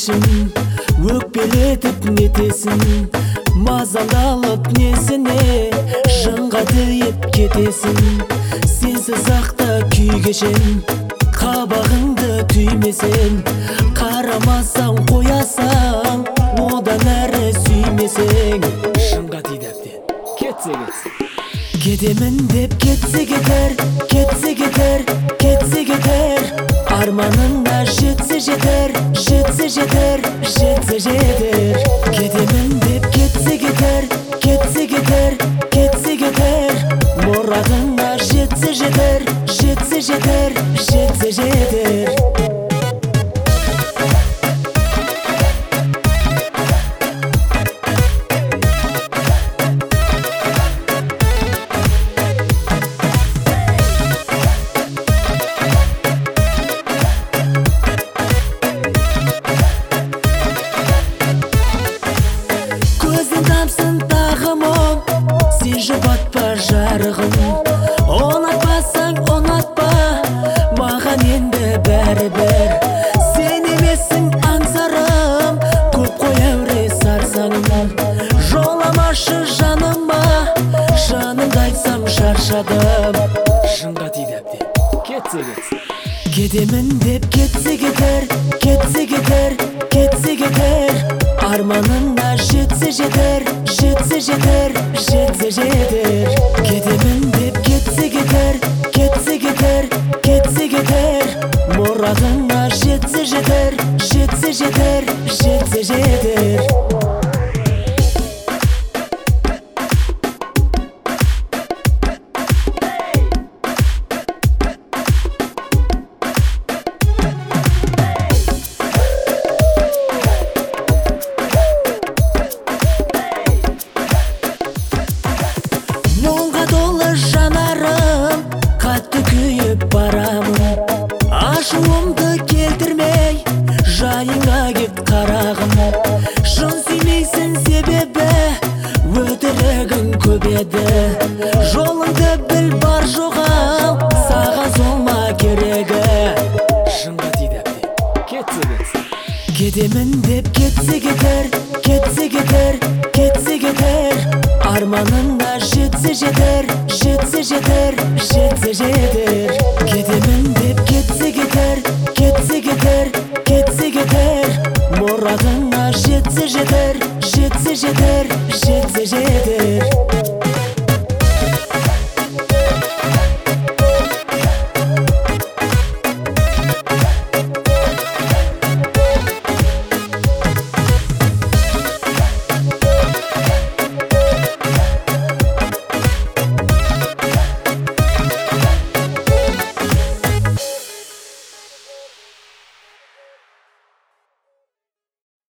келешім, өкпелетіп нетесін, мазаңды алып несіне жынға тиіп кетесің. Сенсіз ақта күй кешем, қабағыңды түймесең, қарамасаң қоясаң, одан әрі сүймесең. Шынға тиді әбден, кетсе кетсін. Кетемін деп кетсе кетер, кетсе кетер, кетсе кетер. Арманына жетсе жетер, жетсе жетер, жетсе жетер. Кетемін деп кетсе кетер, кетсе кетер, кетсе кетер. Мұратына жетсе жетер, жетсе жетер, жетсе жетер. Тамсын тағым оң, сен жұбатпа жарығым. Ұнатпасаң ұнатпа, маған енді бәрібір. Сен емессің аңсарым, көп қой әуре сарсаңым. Жоламашы жаныма, жанымды айтсам шаршадым. Шынға тиді әбден, кетсе кетсін. Кетемін деп кетсе кетер, кетсе кетер, кетсе кетер. Арманына жетсе жетер, жетсе жетер, жетсе жетер. Кетемін деп кетсе кетер, кетсе кетер, кетсе кетер. Мұратына жетсе жетер, жетсе жетер, жетсе жетер. Жанарым, қатты күйіп барамын. Ашуымды келтірмей, жайыңа кет қарағым. Шын сүймейсің себебі, өтірігің көп еді. Жолыңды біл бар жоғал, саған солма керегі. Шынға тиді әбден, кетсе кетсін. Кетемін деп кетсе кетер, кетсе кетер, кетсе кетер. Арманына жетсе жетер, жетсе жетер, жетсе жетер. Кетемін деп кетсе кетер, кетсе кетер, кетсе кетер. Мұратына жетсе жетер, жетсе жетер, жетсе жетер.